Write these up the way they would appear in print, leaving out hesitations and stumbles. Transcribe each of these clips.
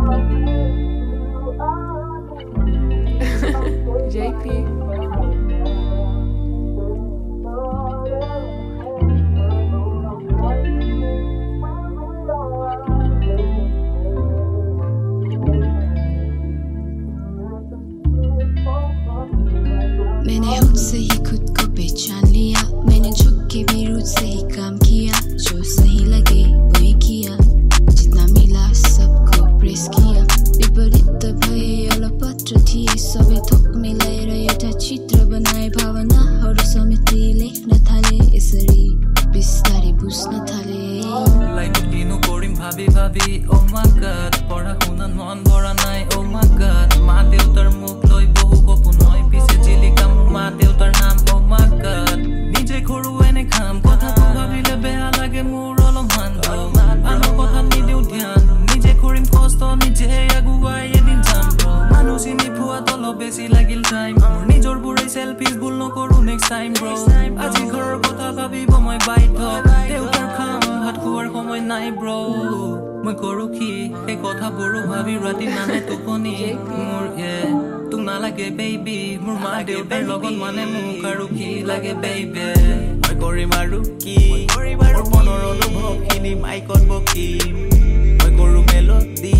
JP. मैंने खुद से ही खुद को पहचान लिया, मैंने झुक के भी रुझ से ही काम किया, जो सही लगे वही किया, जितना मिला सबको प्रेस किया, विपरीत भए अलपत्र थिए सबै थोक मिलाएर एउटा चित्र बनाए, भावनाहरू समेत लेख्न थाले, यसरी बिस्तारै बुझ्न थाले। लाइफ दिनु कोडिम भाबी भाबी ओ माय गॉड, पढा हुन मन भरा नाइ ओ माय गॉड, मा देउतार मुख लई बहु कपु नय पिसे जिलिका मा देउतार नाम ओ माय गॉड, निजे खोरु एने खाम कथा तो भाबिले बेया लागे मोर अलमान आनो कथा नि देउ ध्यान, निजे खोरिम कष्ट निजे आगुवाई एदिन जाम मानु सिनि फुवा तल बेसी लागिल टाइम, मोर निजर बुरै सेल्फिज भुल नकरु नेक्स्ट टाइम ब्रो, আজি ঘৰৰ কথা ভাবিব মই বাইঠ, দেউতাৰ খাম ভাত খোৱাৰ সময় নাই ব্ৰ, মই কৰো কি এই কথাবোৰো ভাবি ৰাতি নানে টোপনি মোৰ তোক নালাগে বেবি, মোৰ মা দেউতাৰ লগত মানে মোক আৰু কি লাগে বেবি, মই কৰিম আৰু কি মোৰ মনৰ অনুভৱখিনি মাইকত বকিম, মই কৰো মেলোডি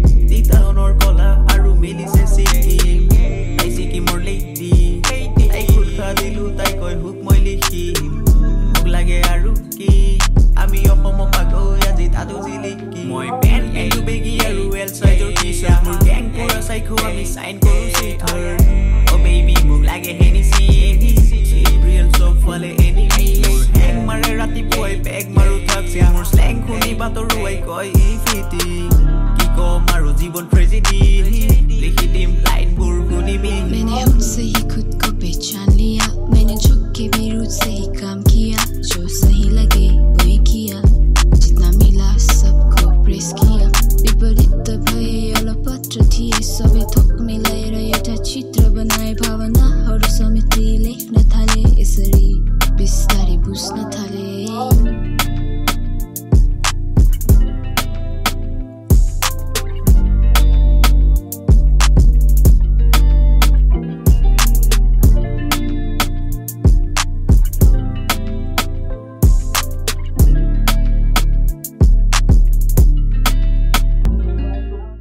তিতানৰ কলা আৰু মিলিছে চিকিম, তাই চিকি মোৰ লেডি, তাই খুলখা দিলো তাই কয় হুক মই লিখিম, মোক লাগে আৰু কি আমি অসমৰ পাগৈ আজি তাতো জিলিকি, মই পেন এলো বেগি আৰু এল সাইজৰ টি-শাৰ্ট, মোৰ গেং কৰা চাইখো আমি সাইন কৰো চিথাৰ, ও বেবি মোক লাগে হেনিছি ৰিয়েল চব ফালে এনিমি, হেং মাৰে ৰাতিপুৱাই বেগ মাৰো থাকছি, মোৰ স্লেং শুনি বাতৰুৱাই কয় ইফিটি, কি কম আৰু জীৱন ট্ৰেজেডি, লিখি দিম লাইনবোৰ শুনিবি। मैंने खुद से ही खुद को पहचान लिया, मैंने झुक के भी रुझ से ही काम किया, जो सही लगे वही किया, जितना मिला सबको प्रेस किया, विपरीत भए अलपत्र थिए सबै थोक मिलाएर एउटा चित्र बनाए, भावनाहरू समेत लेख्न थाले, यसरी बिस्तारै बुझ्न थाले।